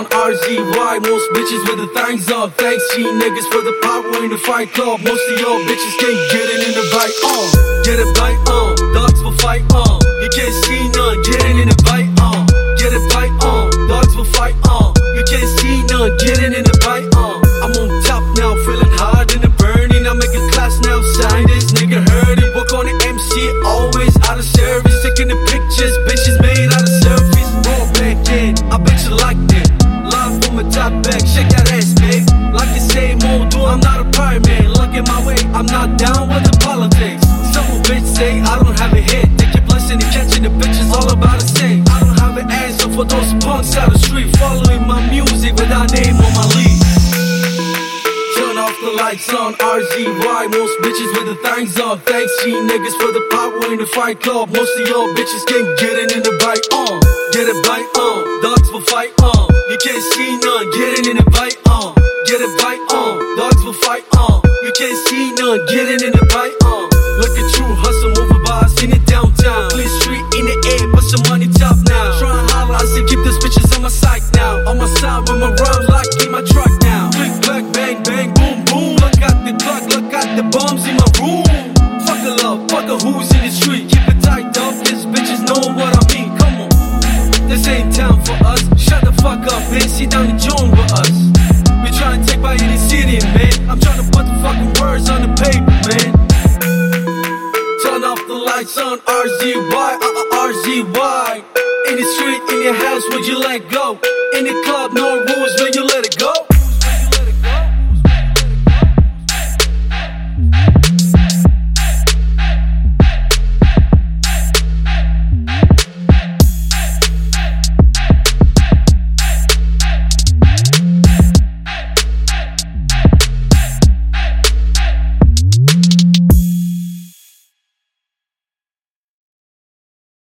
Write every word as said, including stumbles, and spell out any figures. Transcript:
R Z Y. Most bitches with the things up. Thanks G niggas for the power in the fight club. Most of y'all bitches can't get it in the bite, uh Get a bite, uh Dogs will fight, uh You can't see none, get it in the bite, uh Get a bite, uh Dogs will fight, uh You can't see none, get it in the bite, uh I'm on top now, feeling hard in the burning. I make a class now, sign this nigga heard it. Work on the M C, always out of service. Taking the pictures, bitches made out of surface. Roll back in, I bet you like it. Live from my top back, shake that ass, babe. Like the same old dude, I'm not a pirate man. Look at my way, I'm not down with the politics. Some bitch say I don't have a hit. They keep blessing and catching the bitches all about the same. I don't have an answer for those punks out the street, following my music without name on my lead. Turn off the lights on R Z Y. Most bitches with the things up. Thanks G niggas for the power in the fight club. Most of y'all bitches can't get it in the bite, uh Get a bite, uh Dogs will fight, uh You can't see none, get it in the bite, uh Get a bite, uh Dogs will fight, uh You can't see none, get it in the bite, uh Look at you, hustle, move about, seen it downtown. Clean street in the air, put some money top now. Try and holler, I say keep those bitches on my side now. On my side with my rhymes like in my truck now. Click, clack, bang, bang, boom, boom. Look at the clock, look at the bombs in my room. Fuck a love, fuck a who's in the street. Keep it tight up, these bitches know what I mean. Come on, this ain't town for us. Shut the fuck up, man, sit down and join with us. We tryna take by any city, man. I'm tryna put the fucking words on the paper, man. Turn off the lights on R Z Y, uh, uh, R Z Y. In the street, in your house, would you let go? In the club,